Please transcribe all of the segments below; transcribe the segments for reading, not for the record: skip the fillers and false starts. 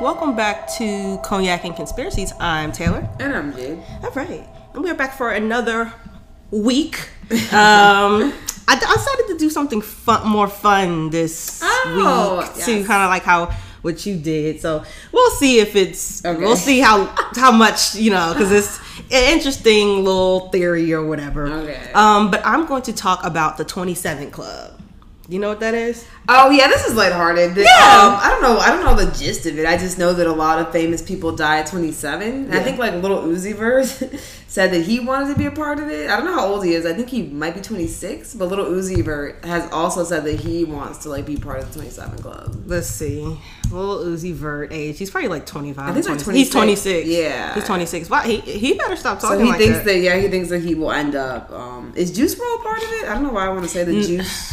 Welcome back to Cognac and Conspiracies. I'm Taylor. And I'm Jade. All right. And we're back for another week. I decided to do something more fun this week to kind of like what you did. So we'll see if it's, we'll see how much, because it's an interesting little theory or whatever. Okay. But I'm going to talk about the 27 Club. You know what that is? Oh yeah, this is lighthearted. Yeah. I don't know the gist of it. I just know that a lot of famous people die at 27. Yeah. I think like Lil Uzi Vert said that he wanted to be a part of it. I don't know how old he is. I think he might be 26. But Lil Uzi Vert has also said that he wants to like be part of the 27 Club. Let's see. Lil Uzi Vert age. He's probably like 25. I think like 26. He's 26. Yeah. He's 26. Wow, he better stop talking so he like thinks that. he thinks that he will end up. Is Juice WRLD part of it? I don't know why I want to say the Juice.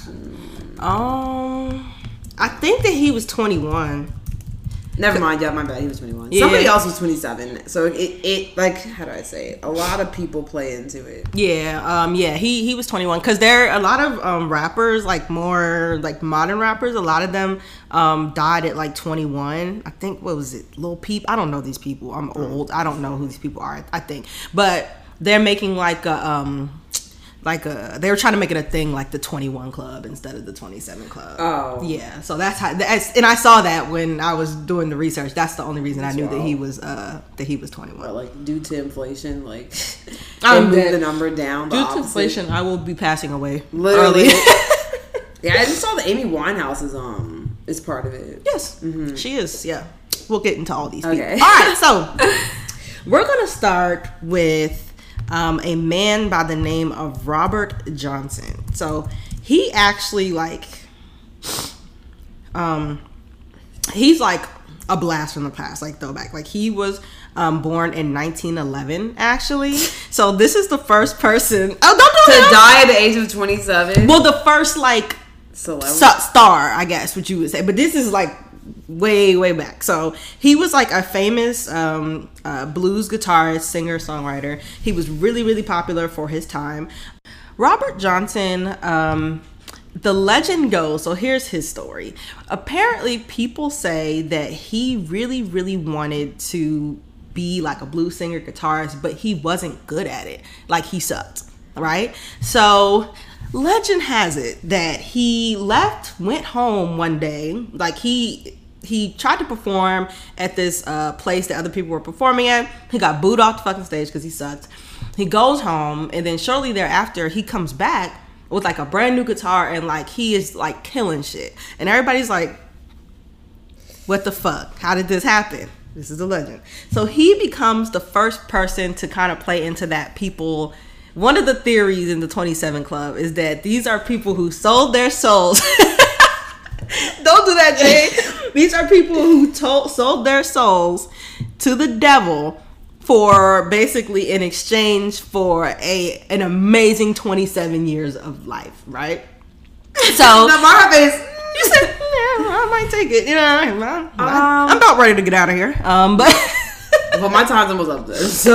I think that he was 21. Never mind, yeah, my bad. He was 21. Yeah. Somebody else was 27. So it like, how do I say it? A lot of people play into it. Yeah, he was 21 because there are a lot of rappers, like more like modern rappers. A lot of them died at like 21. I think, what was it? Lil Peep. I don't know these people. I'm old. I don't know who these people are. I think, but they're making like a they were trying to make it a thing like the 21 Club instead of the 27 Club. Oh. Yeah. So that's how, and I saw that when I was doing the research. That's the only reason I knew that he was 21. Or like due to inflation, like I they moved the number down. Due to inflation, I will be passing away. Literally. Yeah, I just saw that Amy Winehouse is part of it. Yes. Mm-hmm. She is, yeah. We'll get into all these people. Okay. All right, so we're going to start with a man by the name of Robert Johnson. So he actually he's like a blast from the past, like throwback. Like he was born in 1911 actually. So this is the first person to die at the age of 27. Well, the first like star, I guess what you would say. But this is like way back. So he was like a famous blues guitarist, singer, songwriter. He was really popular for his time. Robert Johnson, the legend goes, so here's his story. Apparently people say that he really wanted to be like a blues singer, guitarist, but he wasn't good at it. Like he sucked, right? So legend has it that he went home one day, like he tried to perform at this place that other people were performing at. He got booed off the fucking stage because he sucked. He goes home, and then shortly thereafter, he comes back with like a brand new guitar, and like he is like killing shit. And everybody's like, what the fuck? How did this happen? This is a legend. So he becomes the first person to kind of play into that people. One of the theories in the 27 Club is that these are people who sold their souls. Don't do that, Jay. These are people who sold their souls to the devil for basically in exchange for an amazing 27 years of life, right? So my face. You said, yeah, I might take it. I'm about ready to get out of here. But well, my time's almost up there, so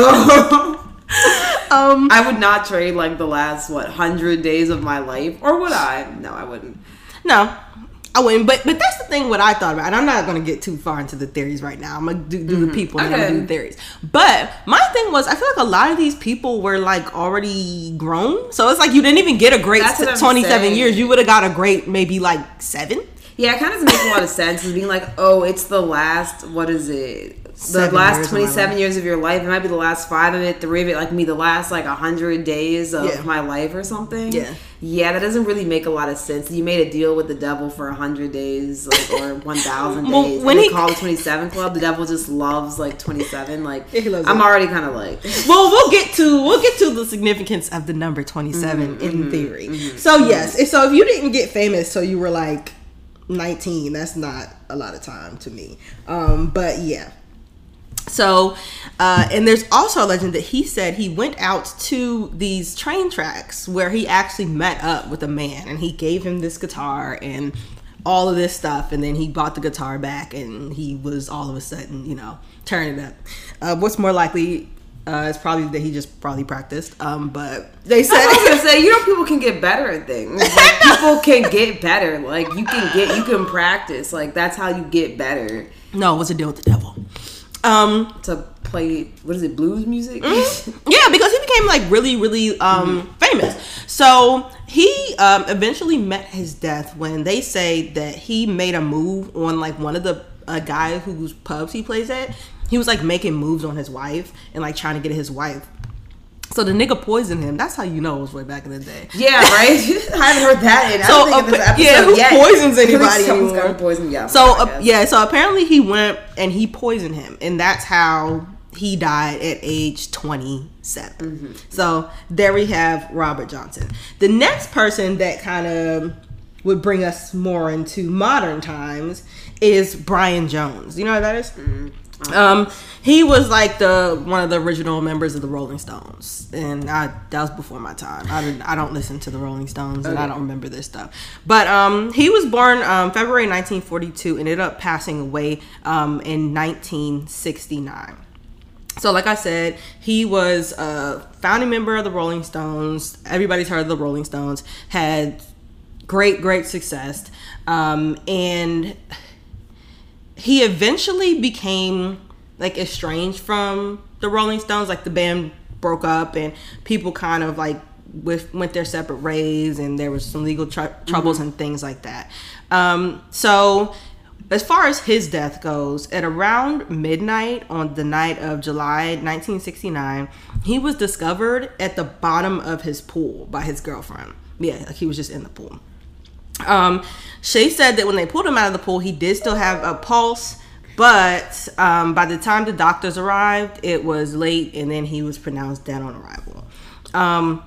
I would not trade like the last 100 days of my life, or would I? No, I wouldn't. No, I wouldn't. But that's the thing. What I thought about, and I'm not going to get too far into the theories right now. I'm going to do the people, and I'm going to do the theories. But my thing was, I feel like a lot of these people were like already grown, so it's like you didn't even get a great 27 years. You would have got a great maybe like 7. Yeah, it kind of makes a lot of sense. As being like, oh, it's the last. What is it? The last 27 years of your life. It might be the last 5 of it, 3 of it, like me, the last like 100 days of my life or something. Yeah, that doesn't really make a lot of sense. You made a deal with the devil for 100 days, like, or 1,000 days. When he called the 27 Club, the devil just loves like 27. Like, I'm already kind of like. Well, we'll get to the significance of the number 27 in theory. So yes, so if you didn't get famous, so you were like 19, that's not a lot of time to me. But yeah. So, and there's also a legend that he said he went out to these train tracks where he actually met up with a man, and he gave him this guitar and all of this stuff, and then he bought the guitar back, and he was all of a sudden, turning it up. What's more likely, It's probably that he just probably practiced. But they said, I was gonna say, people can get better at things. Like, people can get better. Like, you can practice. Like, that's how you get better. No, it was a deal with the devil. To play, what is it, blues music? Yeah, because he became like really, really famous. So he eventually met his death when they say that he made a move on like one of the guy whose pubs he plays at. He was like making moves on his wife and like trying to get his wife. So the nigga poisoned him. That's how you know it was way back in the day. Yeah, right? I haven't heard that in this episode who poisons anybody someone's got to poison you. So apparently he went and he poisoned him. And that's how he died at age 27. So there we have Robert Johnson. The next person that kind of would bring us more into modern times is Brian Jones. You know what that is? He was like one of the original members of the Rolling Stones, and that was before my time. I don't listen to the Rolling Stones, and I don't remember this stuff. But he was born February 1942, ended up passing away in 1969. So like I said, he was a founding member of the Rolling Stones. Everybody's heard of the Rolling Stones. Had great success, and he eventually became like estranged from the Rolling Stones. Like the band broke up and people kind of like went their separate ways, and there was some legal troubles and things like that. So as far as his death goes, at around midnight on the night of July 1969, he was discovered at the bottom of his pool by his girlfriend. Yeah, like he was just in the pool. She said that when they pulled him out of the pool, he did still have a pulse, but by the time the doctors arrived, it was late, and then he was pronounced dead on arrival.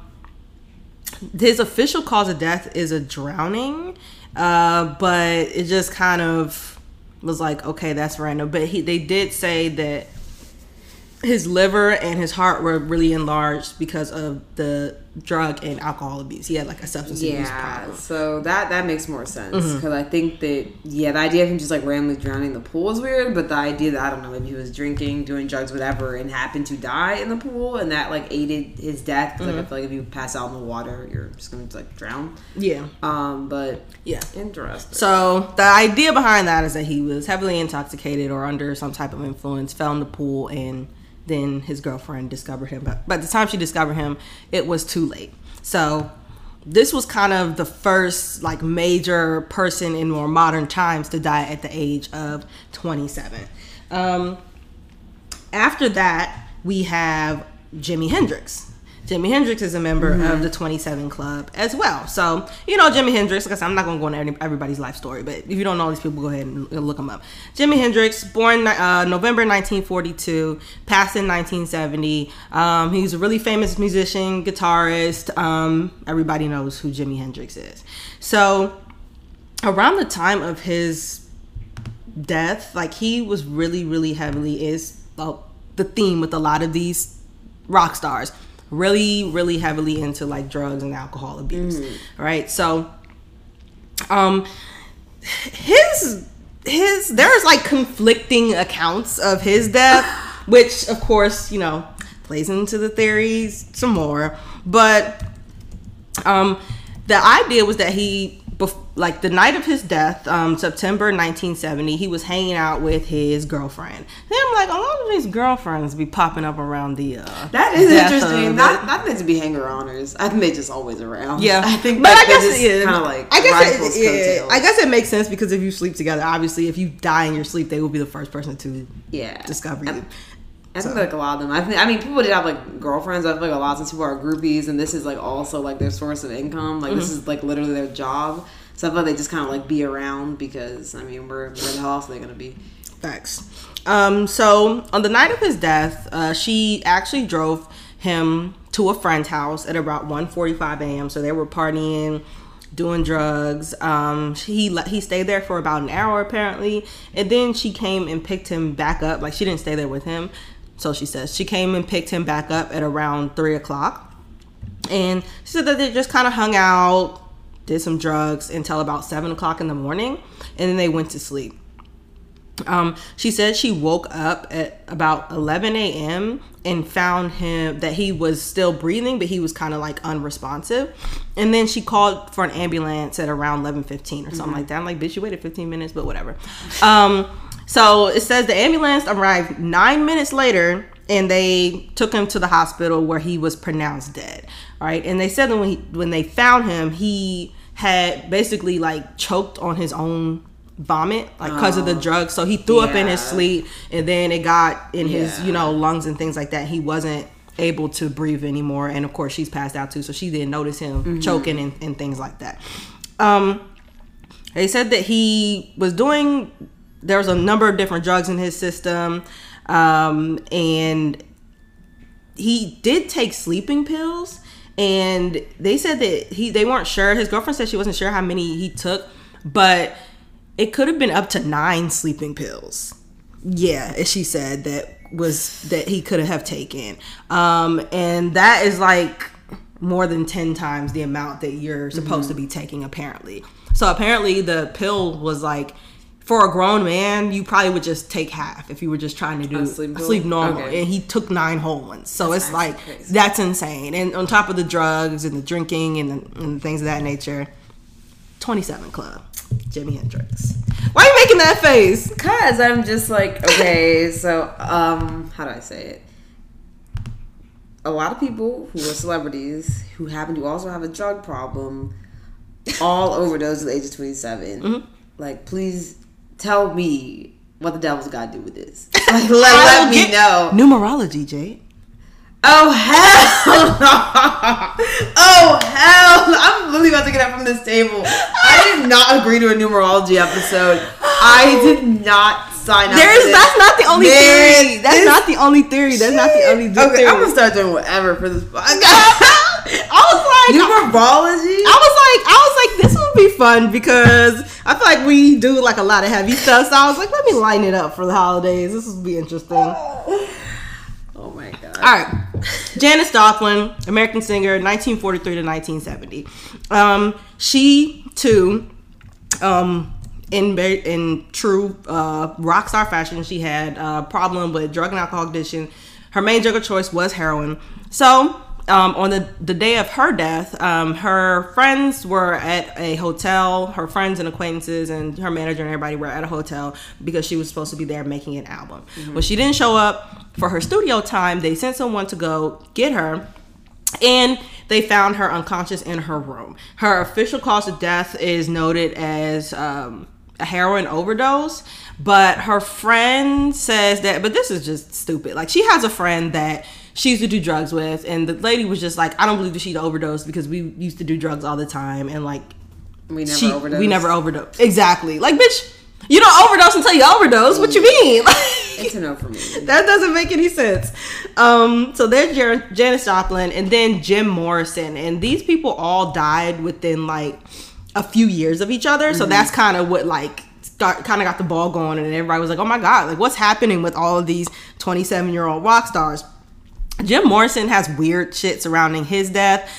His official cause of death is a drowning, but it just kind of was like, okay, that's random. But they did say that his liver and his heart were really enlarged because of the drug and alcohol abuse. He had like a substance abuse problem. So that makes more sense, because I think that the idea of him just like randomly drowning in the pool is weird, but the idea that, I don't know, maybe he was drinking, doing drugs, whatever, and happened to die in the pool, and that like aided his death, because like I feel like if you pass out in the water, you're just going to like drown. Yeah. But yeah, interesting. So the idea behind that is that he was heavily intoxicated or under some type of influence, fell in the pool, and then his girlfriend discovered him. But by the time she discovered him, it was too late. So this was kind of the first like major person in more modern times to die at the age of 27. After that, we have Jimi Hendrix. Jimi Hendrix is a member of the 27 Club as well. So, you know, Jimi Hendrix, like I said, I'm not going to go into everybody's life story, but if you don't know these people, go ahead and look them up. Jimi Hendrix, born November 1942, passed in 1970. He's a really famous musician, guitarist. Everybody knows who Jimi Hendrix is. So, around the time of his death, like he was really heavily the theme with a lot of these rock stars. Really heavily into like drugs and alcohol abuse, right? So there's like conflicting accounts of his death, which of course, you know, plays into the theories some more. But the idea was that he, like the night of his death, September 1970, he was hanging out with his girlfriend. And I'm like, a lot of these girlfriends be popping up around the that is interesting. Not meant to be hanger-oners. I think they just always around. Yeah, I think, but I guess it kind of like I guess it makes sense, because if you sleep together, obviously, if you die in your sleep, they will be the first person to discover you. I think like a lot of them. I mean, people did have like girlfriends. I feel like a lot of people are groupies, and this is like also like their source of income. Like this is like literally their job. So I feel like they just kind of like be around, because I mean where the hell else are they gonna be? Facts. So on the night of his death, she actually drove him to a friend's house at about 1:45 a.m. So they were partying, doing drugs. He stayed there for about an hour apparently, and then she came and picked him back up. Like she didn't stay there with him, so she says she came and picked him back up at around 3 o'clock, and she said that they just kind of hung out, did some drugs until about 7 o'clock in the morning, and then they went to sleep. She said she woke up at about 11 a.m. and found him that he was still breathing, but he was kind of like unresponsive. And then she called for an ambulance at around 11:15 or something like that. I'm like, bitch, you waited 15 minutes, but whatever. So it says the ambulance arrived 9 minutes later, and they took him to the hospital where he was pronounced dead. All right, and they said that when they found him, he had basically like choked on his own vomit, like because of the drugs. So he threw up in his sleep, and then it got in his lungs and things like that. He wasn't able to breathe anymore, and of course she's passed out too, so she didn't notice him choking and things like that. They said that there was a number of different drugs in his system, and he did take sleeping pills, and they said that they weren't sure. His girlfriend said she wasn't sure how many he took, but it could have been up to 9 sleeping pills. Yeah, as she said, that he could have taken. And that is like more than 10 times the amount that you're supposed to be taking, apparently. So apparently the pill was like, for a grown man, you probably would just take half if you were just trying to do sleep normal. Okay. And he took 9 whole ones. So it's like, crazy. That's insane. And on top of the drugs and the drinking and things of that nature, 27 Club. Jimi Hendrix. Why are you making that face? Because I'm just like, okay, so how do I say it? A lot of people who are celebrities who happen to also have a drug problem all overdose at the age of 27. Like, please tell me what the devil's got to do with this. Like, let me know. Numerology, Jade. Oh, hell. Oh, hell. I'm really about to get up from this table. I did not agree to a numerology episode. I did not sign up for this. That's not the only theory. That's not the only theory. That's not the only theory. Okay, I'm going to start doing whatever for this podcast. I was like... Numerology? I was like, this would be fun because I feel like we do like a lot of heavy stuff. So I was like, let me line it up for the holidays. This would be interesting. Oh my God. All right. Janis Joplin, American singer, 1943 to 1970. She too, in true rock star fashion, she had a problem with drug and alcohol addiction. Her main drug of choice was heroin. So on the day of her death, her friends were at a hotel. Her friends and acquaintances and her manager and everybody were at a hotel because she was supposed to be there making an album. When she didn't show up for her studio time, they sent someone to go get her, and they found her unconscious in her room. Her official cause of death is noted as a heroin overdose, but her friend says that, but this is just stupid. Like, she has a friend that she used to do drugs with, and the lady was just like, I don't believe that she'd overdosed because we used to do drugs all the time, and like, we never overdosed. Exactly. Like, bitch, you don't overdose until you overdose. What you mean? It's a no for me. That doesn't make any sense. So there's Janis Joplin, and then Jim Morrison, and these people all died within like a few years of each other. So that's kind of what like kind of got the ball going, and everybody was like, oh my God, like what's happening with all of these 27-year-old rock stars? Jim Morrison has weird shit surrounding his death.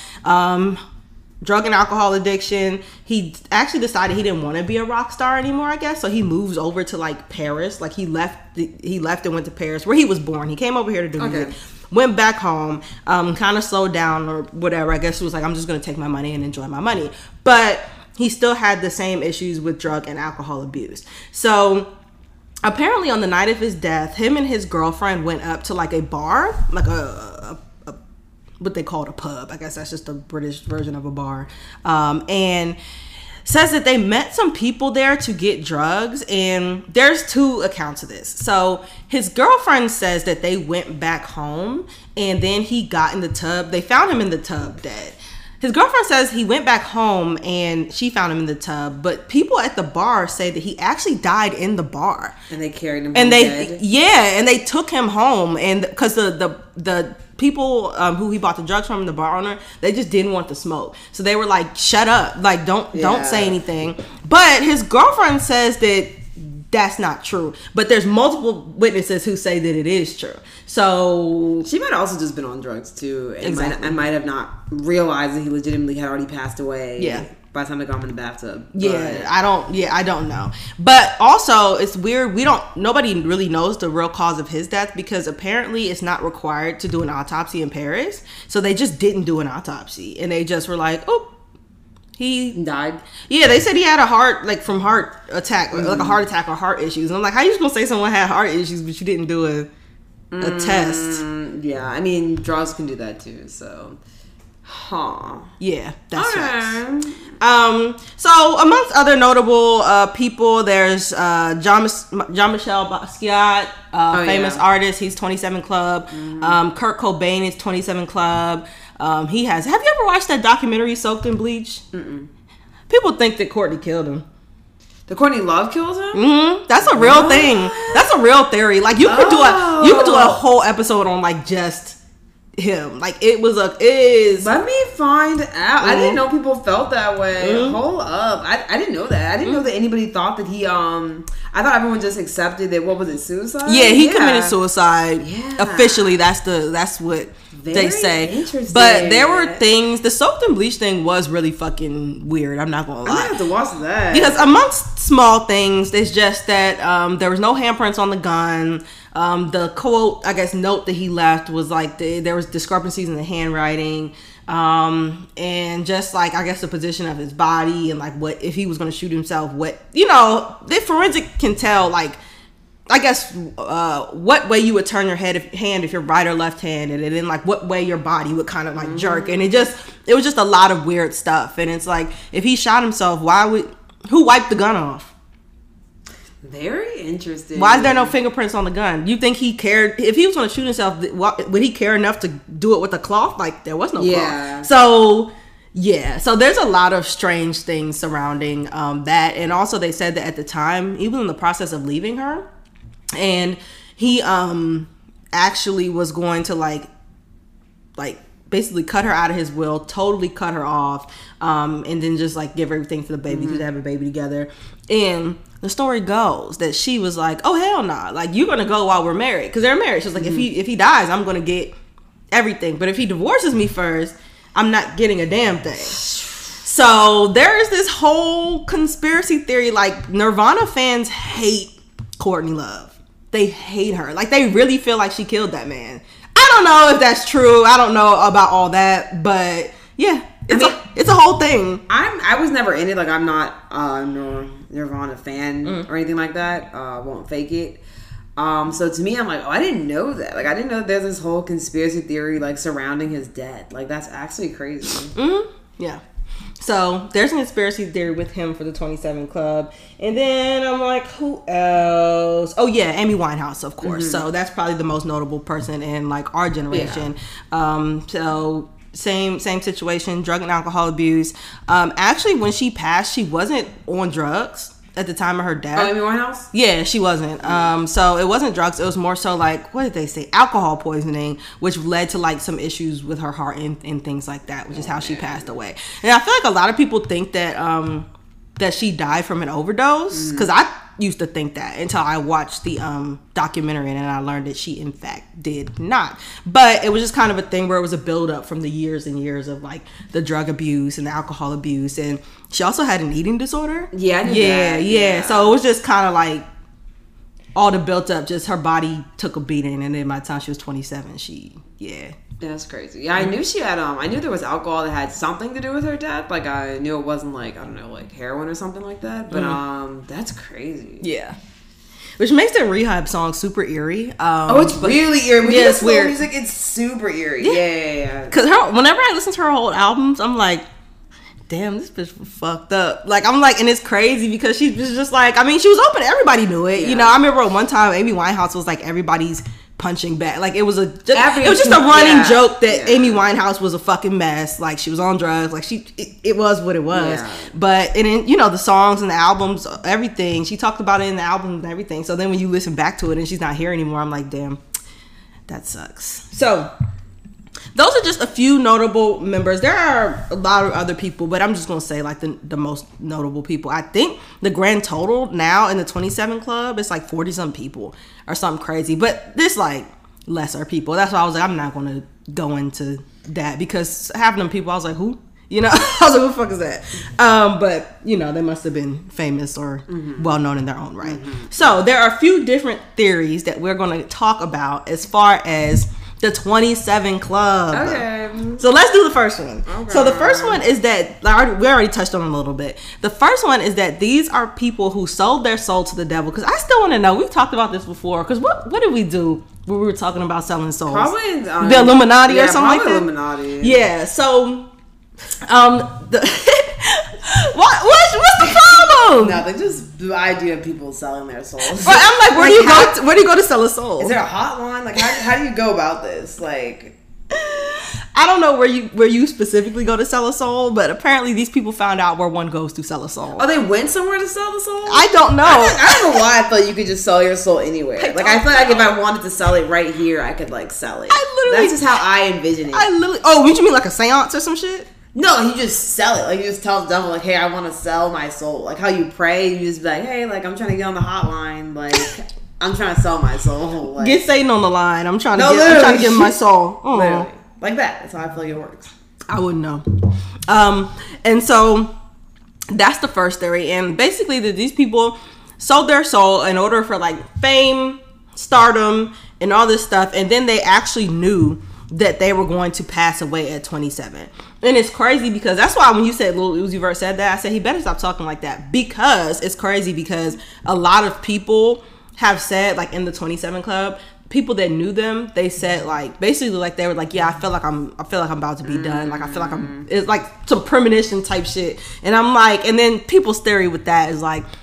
Drug and alcohol addiction. He actually decided he didn't want to be a rock star anymore, I guess. So he moves over to like Paris. Like he left and went to Paris where he was born. He came over here to do music. Went back home, kind of slowed down or whatever. I guess he was like, I'm just going to take my money and enjoy my money. But he still had the same issues with drug and alcohol abuse. So apparently on the night of his death, him and his girlfriend went up to like a bar, like a what they called a pub. I guess that's just a British version of a bar. And says that they met some people there to get drugs, and there's 2 accounts of this. So his girlfriend says that they went back home, and then he got in the tub. They found him in the tub dead. His girlfriend says he went back home and she found him in the tub, but people at the bar say that he actually died in the bar. And they carried him home dead? Yeah, and they took him home, and because the people who he bought the drugs from, the bar owner, they just didn't want to smoke. So they were like, shut up, like don't say anything. But his girlfriend says that that's not true. But there's multiple witnesses who say that it is true. So she might have also just been on drugs too. Exactly. And might have not realized that he legitimately had already passed away. Yeah. by the time they got him in the bathtub. Yeah, I don't know. But also, it's weird. Nobody really knows the real cause of his death because apparently it's not required to do an autopsy in Paris. So they just didn't do an autopsy. And they just were like, oh, he died. Yeah, they said he had a heart attack, like a heart attack or heart issues. And I'm like, how you just gonna say someone had heart issues, but you didn't do a test? Yeah, I mean, drugs can do that too, so... Huh. Yeah, that's right. So amongst other notable people, there's Jean-Michel Basquiat, famous artist. He's 27 Club. Kurt Cobain is 27 Club. Have you ever watched that documentary Soaked in Bleach? Mm-mm. People think that Courtney killed him. The Courtney Love killed him? Mm-hmm. That's a real thing. That's a real theory. Like you could do a whole episode on like just him. Like it is. Let me find out. I didn't know people felt that way. Hold up. I didn't know that. I didn't know that anybody thought that he I thought everyone just accepted that. What was it, suicide? Yeah, he committed suicide. Yeah. Officially, that's what they say. Interesting. But there were things. The Soaked in Bleach thing was really fucking weird. I'm not gonna lie. I'm gonna have to watch that. Because amongst small things, it's just that there was no handprints on the gun. The quote, I guess, note that he left was like there was discrepancies in the handwriting. And just like, I guess the position of his body and like what, if he was going to shoot himself, the forensic can tell, like, I guess, what way you would turn your hand if you're right or left-handed, and then like what way your body would kind of like jerk. And it was just a lot of weird stuff. And it's like, if he shot himself, who wiped the gun off? Very interesting. Why is there no fingerprints on the gun? You think he cared? If he was going to shoot himself, would he care enough to do it with a cloth? Like, there was no cloth. So, yeah. So, there's a lot of strange things surrounding that. And also, they said that at the time, he was in the process of leaving her. And he actually was going to, like basically cut her out of his will, totally cut her off, and then just, like, give everything to the baby, because they have a baby together. And the story goes that she was like, oh, hell nah. Like, you're going to go while we're married. Because they're married. She was like, if he dies, I'm going to get everything. But if he divorces me first, I'm not getting a damn thing. So there is this whole conspiracy theory. Like, Nirvana fans hate Courtney Love. They hate her. Like, they really feel like she killed that man. I don't know if that's true. I don't know about all that. But, yeah. It's a whole thing. I was never in it. Like, I'm not a Nirvana fan or anything like that. Won't fake it. So to me, I'm like, oh, I didn't know that. Like, I didn't know that there's this whole conspiracy theory like surrounding his death. Like, that's actually crazy. Yeah. So there's a conspiracy theory with him for the 27 Club. And then I'm like, who else? Oh yeah, Amy Winehouse, of course. So that's probably the most notable person in like our generation. Yeah. So same situation, drug and alcohol abuse. Actually, when she passed, she wasn't on drugs at the time of her death. Oh, Amy Winehouse? Yeah, she wasn't. So it wasn't drugs. It was more so like, what did they say? Alcohol poisoning, which led to like some issues with her heart and things like that, which is how she passed away. And I feel like a lot of people think that that she died from an overdose, because I used to think that until I watched the documentary, and I learned that she in fact did not. But it was just kind of a thing where it was a build up from the years and years of like the drug abuse and the alcohol abuse, and she also had an eating disorder. Yeah, I knew that. Yeah. So it was just kind of like all the built up, just her body took a beating, and then by the time she was 27, That's crazy. Yeah, I knew she had I knew there was alcohol that had something to do with her death. Like, I knew it wasn't like, I don't know, like heroin or something like that. But that's crazy. Yeah. Which makes the Rehab song super eerie. It's really eerie. When it's weird. Music, it's super eerie. Yeah. Because whenever I listen to her old albums, I'm like, damn, this bitch was fucked up. Like, I'm like, and it's crazy because she was just like, I mean, she was open. Everybody knew it. Yeah. You know, I remember one time Amy Winehouse was like everybody's punching back. Like, it was just a running joke that Amy Winehouse was a fucking mess. Like, she was on drugs. Like, it was what it was. Yeah. But, and then, you know, the songs and the albums, everything, she talked about it in the album and everything. So then when you listen back to it and she's not here anymore, I'm like, damn, that sucks. So those are just a few notable members. There are a lot of other people, but I'm just going to say like the most notable people. I think the grand total now in the 27 Club is like 40 some people or something crazy, but there's like lesser people. That's why I was like, I'm not going to go into that, because having them people, I was like, who? You know, I was like, what the fuck is that? But, you know, they must have been famous or well known in their own right. So there are a few different theories that we're going to talk about as far as the 27 Club. Okay. So let's do the first one. Okay. So the first one is that, we already touched on it a little bit. The first one is that these are people who sold their soul to the devil. Because I still want to know, we've talked about this before. Because what did we do when we were talking about selling souls? Probably the Illuminati or something like that? Illuminati. Yeah, so... what's the problem? Nothing, just the idea of people selling their souls. But I'm like, where do you go to sell a soul? Is there a hotline? Like, how do you go about this? Like, I don't know where you specifically go to sell a soul, but apparently these people found out where one goes to sell a soul. Oh, they went somewhere to sell the soul? I don't know. I don't know why I thought you could just sell your soul anywhere. I feel like if I wanted to sell it right here, I could like sell it. That's just how I envision it. Oh, what you mean, like a seance or some shit? No, you just sell it. Like, you just tell the devil, like, hey, I want to sell my soul. Like, how you pray, you just be like, hey, like, I'm trying to get on the hotline. Like, I'm trying to sell my soul. Like, get Satan on the line. I'm trying to give him my soul. Oh. Literally. Like that. That's how I feel like it works. I wouldn't know. And so that's the first theory. And basically that these people sold their soul in order for like fame, stardom, and all this stuff. And then they actually knew that they were going to pass away at 27. And it's crazy because that's why when you said Lil Uzi Vert said that, I said he better stop talking like that, because it's crazy because a lot of people have said, like in the 27 Club, people that knew them, they said like basically like they were like, yeah, I feel like I'm about to be done. Like I feel like it's like some premonition type shit. And I'm like, and then people's theory with that is like,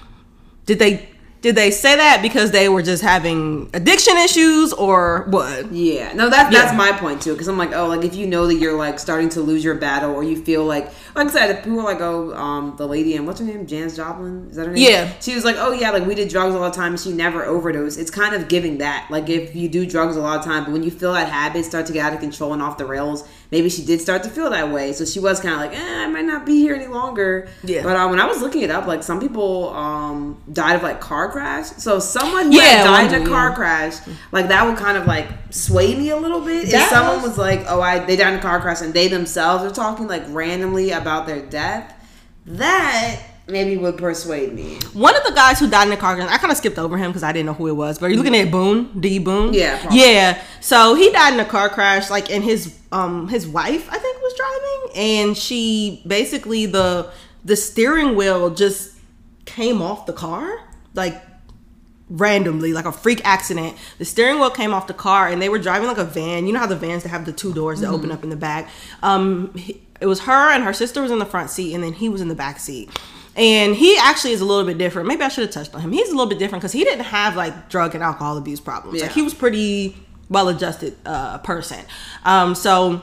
did they say that because they were just having addiction issues or what? Yeah. No, that's my point too. Because I'm like, oh, like if you know that you're like starting to lose your battle, or you feel like I said, people were like, oh, the lady, and what's her name? Janis Joplin? Is that her name? Yeah. She was like, oh yeah, like we did drugs all the time and she never overdosed. It's kind of giving that. Like if you do drugs a lot of time, but when you feel that habit start to get out of control and off the rails, maybe she did start to feel that way. So she was kind of like, I might not be here any longer. Yeah. But when I was looking it up, like some people died of like car crash. So someone who had died in a car crash, like that would kind of like sway me a little bit. If someone was like, oh, they died in a car crash and they themselves are talking like randomly about their death, that maybe would persuade me. One of the guys who died in the car crash, I kind of skipped over him because I didn't know who it was. But are you looking at Boone? D. Boone? Yeah. Probably. Yeah. So he died in a car crash, like, and his wife, I think, was driving, and she basically the steering wheel just came off the car, like randomly, like a freak accident. The steering wheel came off the car, and they were driving like a van. You know how the vans that have the two doors that open up in the back. It was her and her sister was in the front seat, and then he was in the back seat. And he actually is a little bit different. Maybe I should have touched on him. He's a little bit different because he didn't have like drug and alcohol abuse problems. Yeah. Like he was pretty well-adjusted person. So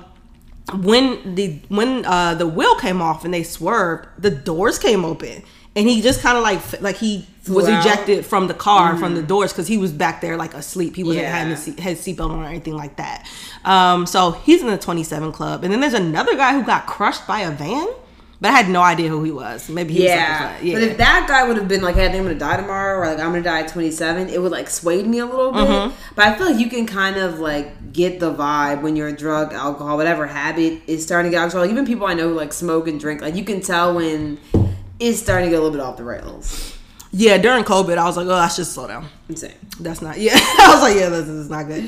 when the wheel came off and they swerved, the doors came open, and he just kind of like he was ejected from the car from the doors because he was back there like asleep. He wasn't having his seatbelt on or anything like that. So he's in the 27 Club, and then there's another guy who got crushed by a van. But I had no idea who he was. Maybe he was like, But if that guy would have been like, hey, I think I'm going to die tomorrow, or like, I'm going to die at 27, it would like sway me a little bit. But I feel like you can kind of like get the vibe when you're a drug, alcohol, whatever habit is starting to get out of control. Even people I know who like smoke and drink, like you can tell when it's starting to get a little bit off the rails. Yeah, during COVID, I was like, oh, I should slow down. Insane. That's not, I was like, yeah, this is not good.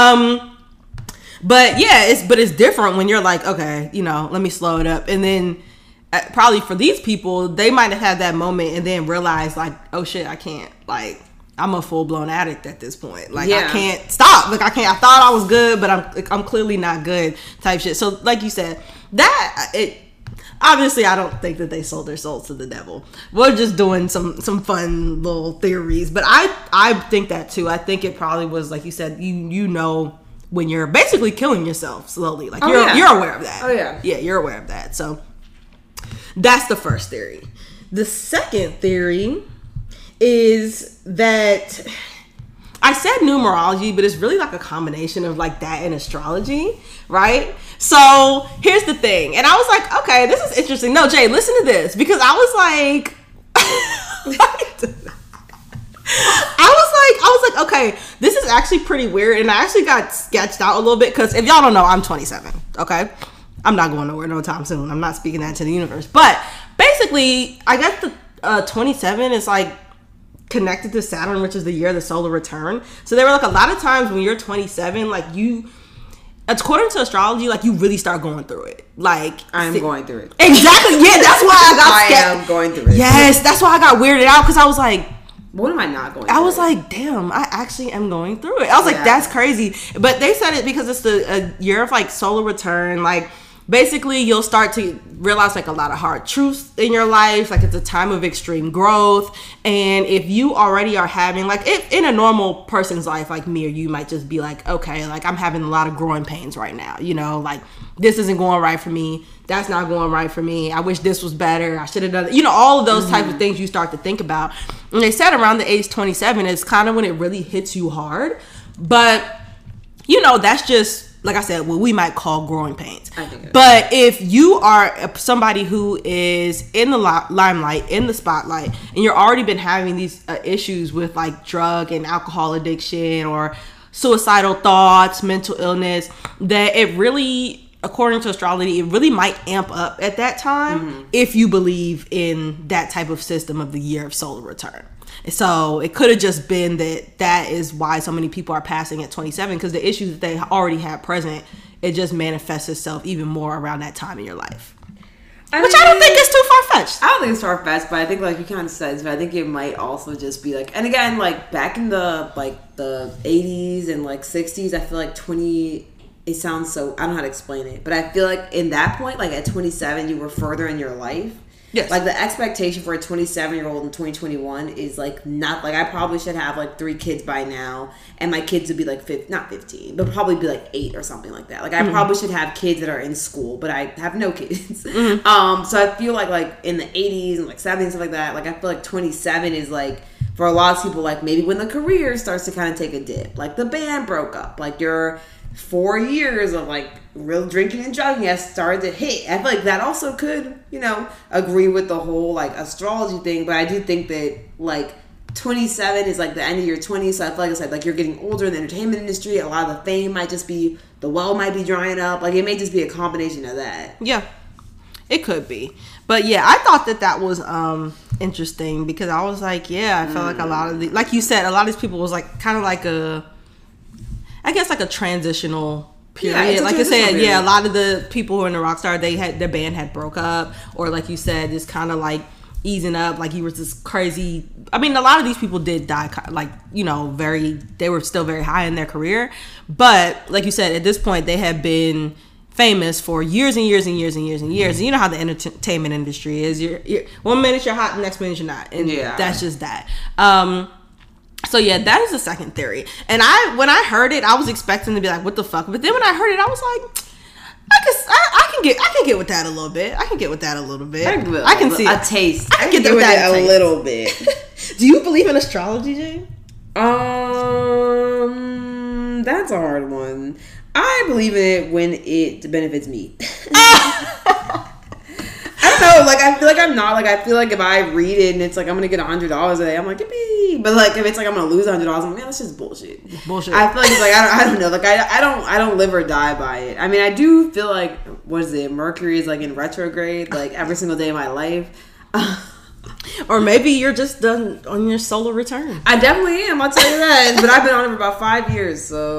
But yeah, it's different when you're like, okay, you know, let me slow it up. And then probably for these people, they might have had that moment and then realized like, oh shit, I can't, like, I'm a full-blown addict at this point. Like, I can't stop. Like, I thought I was good, but I'm clearly not good type shit. So like you said, obviously I don't think that they sold their souls to the devil. We're just doing some fun little theories. But I think that too. I think it probably was, like you said, you know, when you're basically killing yourself slowly. Like, you're aware of that. Oh, yeah. Yeah, you're aware of that. So that's the first theory. The second theory is that I said numerology, but it's really like a combination of like that and astrology, right? So here's the thing. And I was like, okay, this is interesting. No, Jay, listen to this, because I was like, I was like, okay, this is actually pretty weird. And I actually got sketched out a little bit because if y'all don't know, I'm 27. Okay. I'm not going nowhere no time soon. I'm not speaking that to the universe. But basically, I guess the 27 is like connected to Saturn, which is the year of the solar return. So there were like a lot of times when you're 27, like you, according to astrology, like you really start going through it. Like I'm going through it. Exactly. Yeah, that's why I got scared. I am going through it. Yes, that's why I got weirded out, because I was like, what am I not going through? I was like, damn, I actually am going through it. I was like, that's crazy. But they said it because it's a year of like solar return. Like basically you'll start to realize like a lot of hard truths in your life. Like it's a time of extreme growth. And if you already are having, like if in a normal person's life like me or you might just be like, okay, like I'm having a lot of growing pains right now, you know, like this isn't going right for me, that's not going right for me, I wish this was better, I should have done it, you know, all of those types of things you start to think about. And they said around the age 27 is kind of when it really hits you hard. But you know, that's just, like I said, what we might call growing pains. But if you are somebody who is in the limelight, in the spotlight, and you're already been having these issues with like drug and alcohol addiction or suicidal thoughts, mental illness, that it really, according to astrology, it really might amp up at that time if you believe in that type of system of the year of solar return. So it could have just been that is why so many people are passing at 27, because the issues that they already had present, it just manifests itself even more around that time in your life. I don't think is too far-fetched. I don't think it's far-fetched, but I think like you kind of said, but I think it might also just be like, and again, like back in the 80s and like 60s, I feel like it sounds so, I don't know how to explain it, but I feel like in that point, like at 27, you were further in your life. Yes. Like the expectation for a 27-year-old in 2021 is like not like I probably should have like 3 kids by now, and my kids would be like not 15, but probably be like 8 or something like that. Like I probably should have kids that are in school, but I have no kids. So I feel like in the 80s and like 70s and stuff like that, like I feel like 27 is like for a lot of people like maybe when the career starts to kind of take a dip, like the band broke up, like your 4 years of like real drinking and drugging has started to hit. I feel like that also could, you know, agree with the whole like astrology thing, but I do think that like 27 is like the end of your 20s, so I feel like I said, like you're getting older in the entertainment industry, a lot of the fame might just be, the well might be drying up, like it may just be a combination of that. Yeah, it could be. But yeah, I thought that was interesting, because I was like, yeah, I felt like a lot of the, like you said, a lot of these people was like kind of like I guess like a transitional period. Like I said, period. Yeah, a lot of the people who are in the rock star, their band had broke up, or like you said, just kind of like easing up, like you were just crazy. I mean, a lot of these people did die, like, you know, they were still very high in their career, but like you said, at this point they had been famous for years and years and years and years and years. And you know how the entertainment industry is. You're 1 minute you're hot, the next minute you're not, and that's just that. So yeah, that is the second theory. And when I heard it, I was expecting to be like, what the fuck? But then when I heard it, I was like, I can get with that a little bit. I can get with that a little bit. I can see a taste. I can get with that a little bit. Do you believe in astrology, Jane? That's a hard one. I believe in it when it benefits me. I don't know, like I feel like I'm not, like I feel like if I read it and it's like I'm gonna get $100 a day, I'm like, yippee. But like if it's like I'm gonna lose $100, I'm like, man, that's just bullshit. I feel like it's like I don't know, like I don't live or die by it. I mean, I do feel like, what is it? Mercury is like in retrograde, like every single day of my life. Or maybe you're just done on your solar return. I definitely am, I'll tell you that. But I've been on it for about 5 years, so.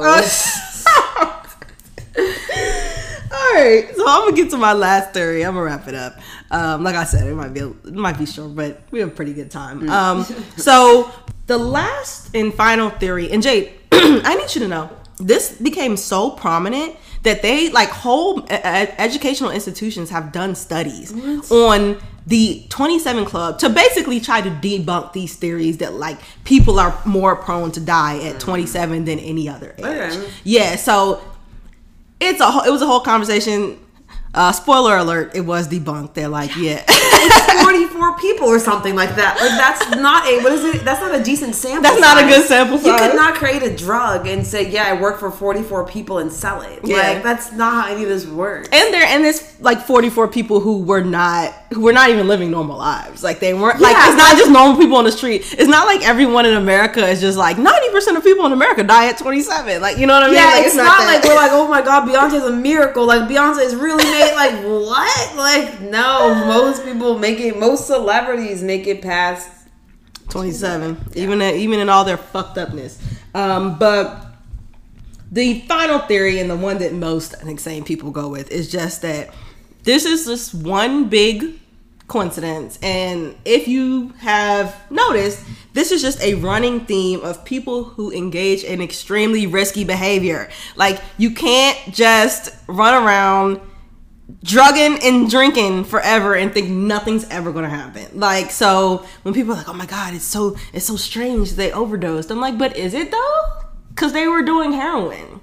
Alright, so I'm gonna get to my last theory. I'm gonna wrap it up. Like I said, it might be short, but we have a pretty good time. So the last and final theory, and Jade, I need you to know, this became so prominent that they, like, whole educational institutions have done studies on the 27 Club to basically try to debunk these theories that, like, people are more prone to die at 27 than any other age. Okay. Yeah, so it was a whole conversation. Spoiler alert, it was debunked. They're like, yeah. It's 44 people or something like that. Like, that's not that's not a decent sample size. That's not a good sample size. You could not create a drug and say, yeah, I work for 44 people and sell it. Yeah. Like, that's not how any of this works. And like 44 people who were not even living normal lives. Like they weren't like it's not just normal people on the street. It's not like everyone in America is just like 90% of people in America die at 27. Like you know what I mean? Yeah, like, it's not like we're like, oh my god, Beyonce's a miracle. Like Beyonce's really made like what? Like no, most celebrities make it past 27. Yeah. Even in all their fucked upness. But the final theory, and the one that most I think sane people go with, is just that this is just one big coincidence. And if you have noticed, this is just a running theme of people who engage in extremely risky behavior. Like you can't just run around drugging and drinking forever and think nothing's ever gonna happen. Like, so when people are like, oh my god, it's so strange they overdosed, I'm like, but is it though? Because they were doing heroin.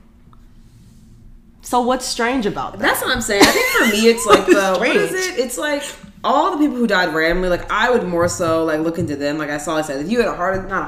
So what's strange about that? That's what I'm saying. I think for me it's like what is it? It's like all the people who died randomly, like I would more so like look into them. Like I said, if you had you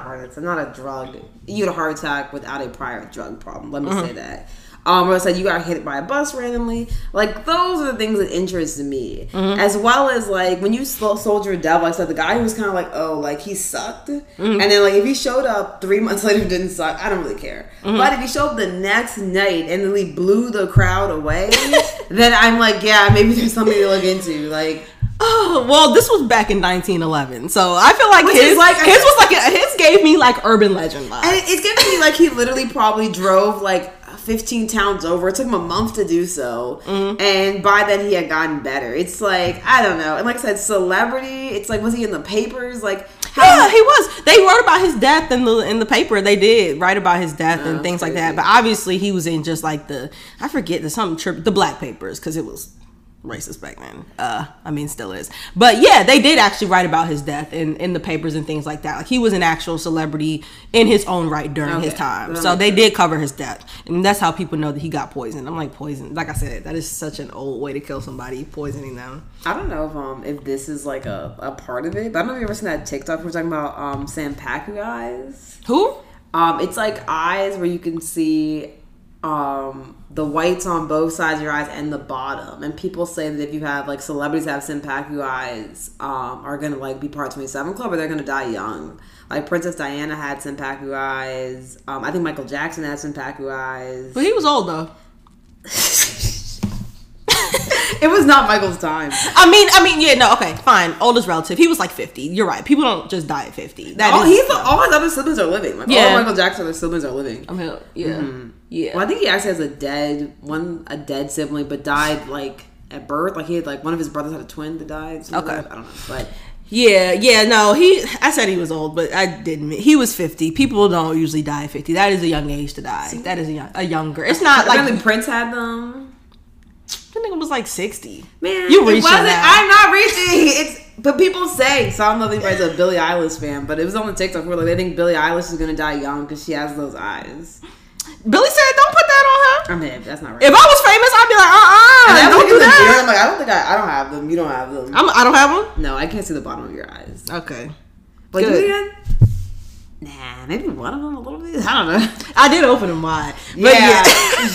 had a heart attack without a prior drug problem, let me say that. Or I said you got hit by a bus randomly. Like those are the things that interest me, as well as like when you Soldier Devil. I said the guy who was kind of like, oh, like he sucked, and then like if he showed up 3 months later and didn't suck, I don't really care. But if he showed up the next night and then he blew the crowd away, then I'm like, yeah, maybe there's something to look into. Like, oh well, this was back in 1911, so I feel like his gave me like urban legend vibes. And it's giving me like he literally probably drove like 15 towns over. It took him a month to do so, and by then he had gotten better. It's like I don't know. And like I said, celebrity. It's like, was he in the papers? Like yeah, he was. They wrote about his death in the paper. They did write about his death and things like that. But obviously he was in just like the black papers because it was racist back then. I mean, still is. But yeah, they did actually write about his death in the papers and things like that. Like he was an actual celebrity in his own right during his time. So they did cover his death. And that's how people know that he got poisoned. I'm like, poison. Like I said, that is such an old way to kill somebody, poisoning them. I don't know if this is like a part of it, but I don't know if you've ever seen that TikTok we're talking about Sanpaku eyes. Who? It's like eyes where you can see the whites on both sides of your eyes and the bottom, and people say that if you have like celebrities that have Sanpaku eyes are gonna like be part of 27 Club, or they're gonna die young. Like Princess Diana had Sanpaku eyes. I think Michael Jackson had Sanpaku eyes, but he was old though. It was not Michael's time. I mean, yeah, no, okay, fine. Oldest relative. He was like 50. You're right. People don't just die at 50. All his other siblings are living. Like all Michael Jackson's other siblings are living. I mean, yeah. Yeah. Well, I think he actually has a dead sibling, but died like at birth. Like he had like one of his brothers had a twin that died. Okay. Like I don't know, but. Yeah, no, I said he was old, but I didn't. He was 50. People don't usually die at 50. That is a young age to die. That is a younger. It's not like. Apparently Prince had them. I think it was like 60. Man, you reaching that. I'm not reaching. But people say, so I don't know if anybody's a Billie Eilish fan, but it was on the TikTok where like they think Billie Eilish is gonna die young because she has those eyes. Billie said, "Don't put that on her." I mean, that's not right. If I was famous, I'd be like, don't do that. I'm like, I don't have them. You don't have them. I don't have them. No, I can't see the bottom of your eyes. Okay. Like, do it again. Nah, maybe one of them a little bit. I don't know. I did open them wide. But yeah.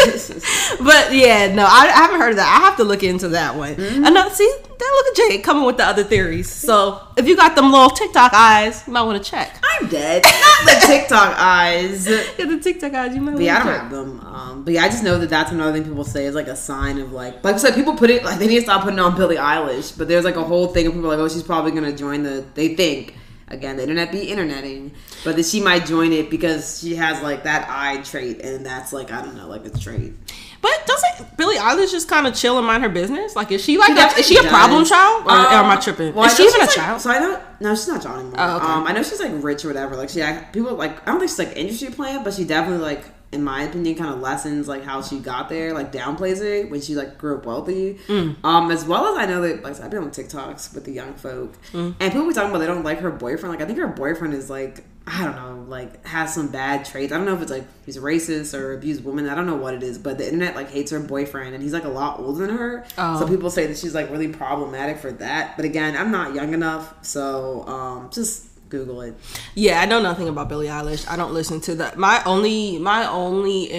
But yeah, no, I haven't heard of that. I have to look into that one. See, look at Jade coming with the other theories. So if you got them little TikTok eyes, you might want to check. I'm dead. Not the TikTok eyes. Yeah, the TikTok eyes, you might want to check. I don't have them. But yeah, I just know that that's another thing people say is like a sign of like I said, people put it like they need to stop putting on Billie Eilish. But there's like a whole thing of people like, oh, she's probably going to join they think. Again, the internet be interneting, but that she might join it because she has like that eye trait, and that's like I don't know, like a trait. But doesn't Billie Eilish just kind of chill and mind her business? Like, is she like that? Is she a problem child, or am I tripping? Well, is she even a child? So I know, no, she's not a child anymore. Oh, okay. I know she's like rich or whatever. Like people like I don't think she's like industry plant, but she definitely like, in my opinion, kind of lessens like how she got there, like downplays it when she like grew up wealthy. As well as I know that like I've been on TikToks with the young folk, and people be talking about they don't like her boyfriend. Like I think her boyfriend is like I don't know, like has some bad traits. I don't know if it's like he's racist or abused women. I don't know what it is, but the internet like hates her boyfriend, and he's like a lot older than her. So people say that she's like really problematic for that. But again, I'm not young enough, so just Google it. Yeah, I know nothing about Billie Eilish. I don't listen to that. My only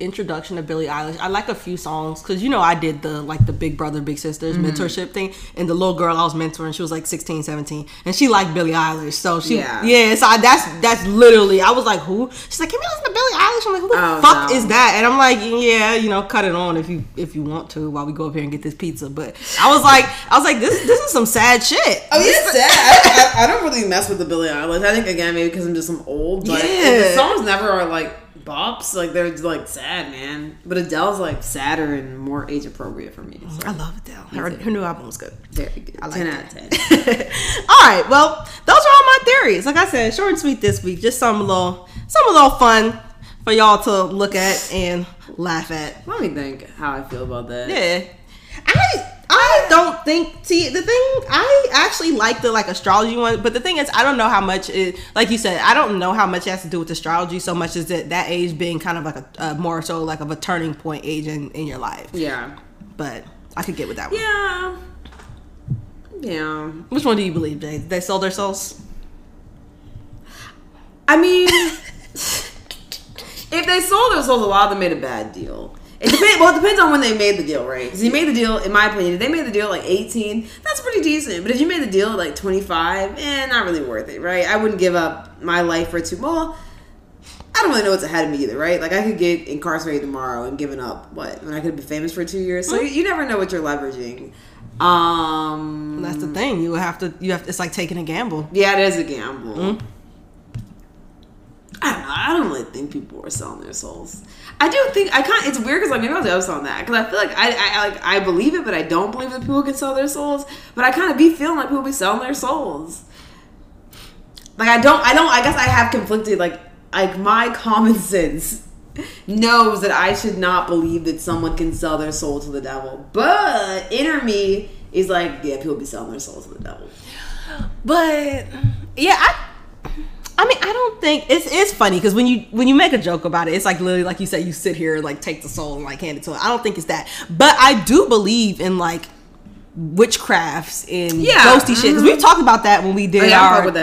introduction to Billie Eilish. I like a few songs because, you know, I did the Big Brother, Big Sisters mentorship thing. And the little girl I was mentoring, she was like 16, 17. And she liked Billie Eilish. So so that's literally, I was like, who? She's like, can we listen to Billie Eilish? I'm like, who the fuck is that? And I'm like, yeah, you know, cut it on if you want to while we go up here and get this pizza. But I was like, this is some sad shit. Oh, it's sad. I don't really mess with the Billie Eilish. I think, again, maybe because I'm just some old. But the songs never are like bops. Like, they're like sad, man. But Adele's like sadder and more age appropriate for me. So. I love Adele. Her new album was good. Very good. I like 10 out of 10. All right. Well, those are all my theories. Like I said, short and sweet this week. Just some little fun for y'all to look at and laugh at. Let me think how I feel about that. Yeah. I don't think, see, the thing, I actually like the astrology one, but the thing is, I don't know how much it, like you said, I don't know how much it has to do with astrology so much as that age being kind of like a more so like of a turning point age in your life. Yeah. But I could get with that one. Yeah. Which one do you believe, Jay? They sold their souls? I mean, if they sold their souls, a lot of them made a bad deal. It depends on when they made the deal, right? Because you made the deal, in my opinion, if they made the deal at 18, that's pretty decent. But if you made the deal at like 25, not really worth it, right? I wouldn't give up my life for too long. I don't really know what's ahead of me either, right? Like, I could get incarcerated tomorrow and given up, when I could be famous for 2 years. So you never know what you're leveraging. That's the thing. You have to, it's like taking a gamble. Yeah, it is a gamble. Mm-hmm. I don't know. I don't really think people are selling their souls. I do think it's weird because like maybe I'll judge on that because I feel like I believe it, but I don't believe that people can sell their souls. But I kind of be feeling like people be selling their souls. Like I guess I have conflicted like my common sense knows that I should not believe that someone can sell their soul to the devil, but inner me is like, yeah, people be selling their souls to the devil. But yeah, I mean, I don't think it's funny because when you make a joke about it, it's like literally like you said, you sit here and like take the soul and like hand it to it. I don't think it's that, but I do believe in like witchcrafts and ghosty shit because we've talked about that when we did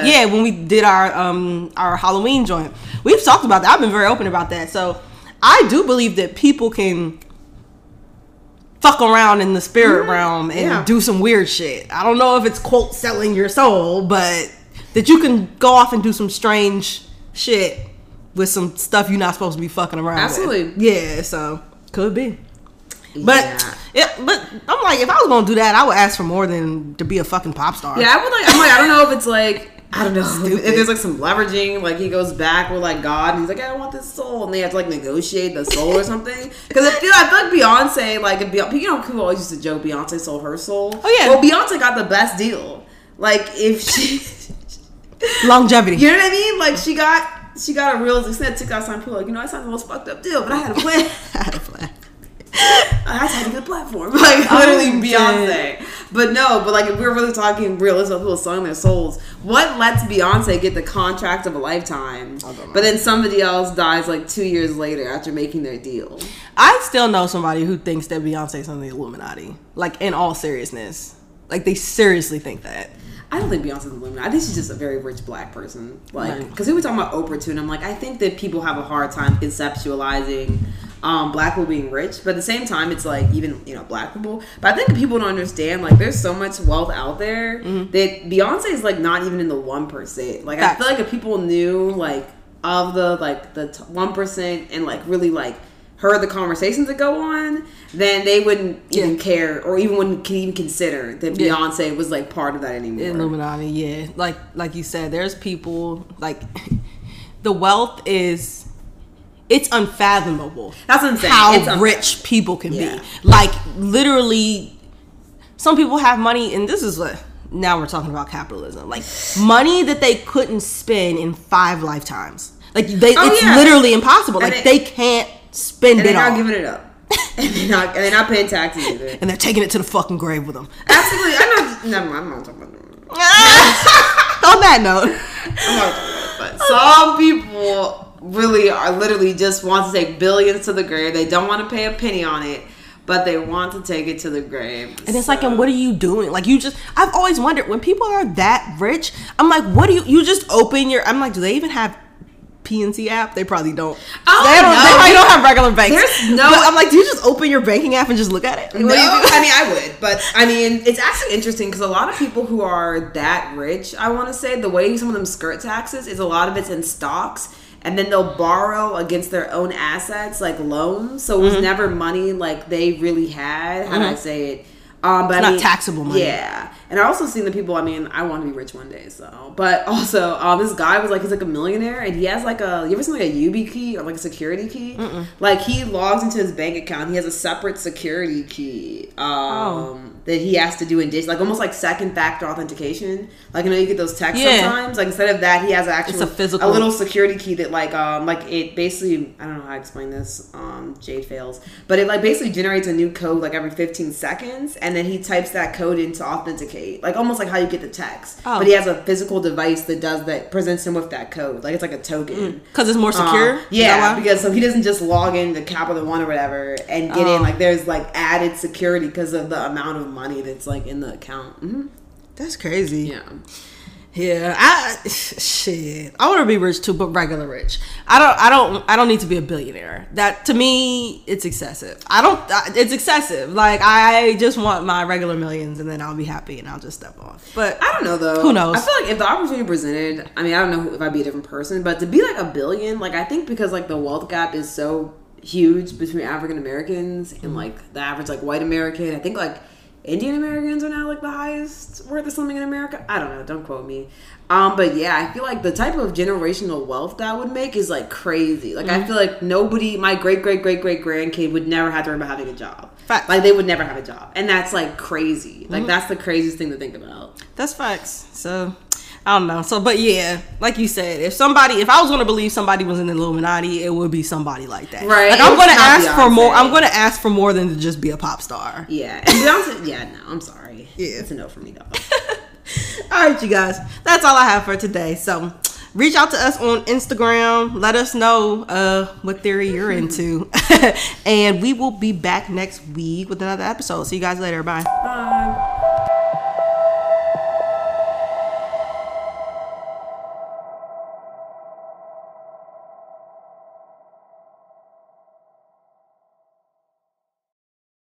our Halloween joint. We've talked about that. I've been very open about that. So I do believe that people can fuck around in the spirit realm and do some weird shit. I don't know if it's quote selling your soul, but that you can go off and do some strange shit with some stuff you're not supposed to be fucking around with. Yeah, so could be. But but I'm like, if I was gonna do that, I would ask for more than to be a fucking pop star. Yeah, I don't know if it's like, I don't know if there's like some leveraging, like he goes back with like God and he's like, I want this soul, and they have to like negotiate the soul or something. Because I feel like Beyonce, like if people always used to joke Beyonce sold her soul. Oh yeah. Well, Beyonce got the best deal. Like if she longevity. You know what I mean? Like she got a real extent. TikTok signed people like, I signed the most fucked up deal, but I had a plan. I had to get a platform. Like literally Beyonce. But like if we're really talking realistic people selling their souls, what lets Beyonce get the contract of a lifetime, but then somebody else dies like 2 years later after making their deal? I still know somebody who thinks that Beyonce's on the Illuminati. Like in all seriousness. Like they seriously think that. I don't think Beyonce's a woman. I think she's just a very rich black person. Like, because we were talking about Oprah too, and I'm like, I think that people have a hard time conceptualizing black people being rich, but at the same time, it's like even black people. But I think people don't understand like there's so much wealth out there that Beyonce is like not even in the 1%. Like I feel like if people knew like of the 1% and like really like heard the conversations that go on, then they wouldn't even care or even wouldn't even consider that Beyonce was like part of that anymore. Illuminati, like you said, there's people like the wealth is, it's unfathomable. That's insane. How rich people can be. Like literally, some people have money, and this is what now we're talking about capitalism. Like money that they couldn't spend in 5 lifetimes. Like it's literally impossible. Like they can't spend it all. And they're not giving it up. and they're not paying taxes either. And they're taking it to the fucking grave with them. Absolutely. I'm not talking about them. On that note. I'm not talking about it. But some people really are literally just want to take billions to the grave. They don't want to pay a penny on it, but they want to take it to the grave. And it's like, and what are you doing? Like I've always wondered when people are that rich, I'm like, what do you just open your, I'm like, do they even have PNC app, they probably don't. Oh, they probably don't have regular banks. There's no. But I'm like, do you just open your banking app and just look at it? No, I mean, I would, but I mean, it's actually interesting because a lot of people who are that rich, I want to say, the way some of them skirt taxes is a lot of it's in stocks. And then they'll borrow against their own assets, like loans. So it was never money like they really had. How do I say it? But it's not taxable money. Yeah. And I also seen the people, I mean, I want to be rich one day, so. But also, this guy was like, he's like a millionaire, and he has like you ever seen like a UB key or like a security key? Mm-mm. Like, he logs into his bank account, he has a separate security key that he has to do in like almost like second factor authentication. Like, you know, you get those texts sometimes. Like, instead of that, he has a little security key that like it basically, I don't know how to explain this, Jade fails. But it like basically generates a new code like every 15 seconds, and then he types that code into authenticate. Like almost like how you get the text, but he has a physical device that presents him with that code. Like it's like a token because it's more secure. Yeah, because so he doesn't just log into Capital One or whatever and get in. Like there's like added security because of the amount of money that's like in the account. Mm-hmm. That's crazy. Yeah, I want to be rich too, but regular rich. I don't need to be a billionaire. That to me, it's excessive. It's excessive. Like I just want my regular millions, and then I'll be happy, and I'll just step off. But I don't know though. Who knows? I feel like if the opportunity presented, I mean, I don't know if I'd be a different person, but to be like $1 billion, like I think because like the wealth gap is so huge between African Americans and like the average like white American. I think like Indian Americans are now like the highest worth of something in America. I don't know. Don't quote me. But yeah, I feel like the type of generational wealth that would make is like crazy. Like I feel like my great grandkid would never have to worry about having a job. Facts. Like they would never have a job, and that's like crazy. Like that's the craziest thing to think about. That's facts. So I don't know. So, but yeah, like you said, if I was going to believe somebody was in the Illuminati, it would be somebody like that. Right. Like I'm going to ask for more. I'm going to ask for more than to just be a pop star. Yeah. And Beyonce, no, I'm sorry. Yeah. It's a no for me, dog. All right, you guys. That's all I have for today. So reach out to us on Instagram. Let us know what theory you're into. And we will be back next week with another episode. See you guys later. Bye. Bye.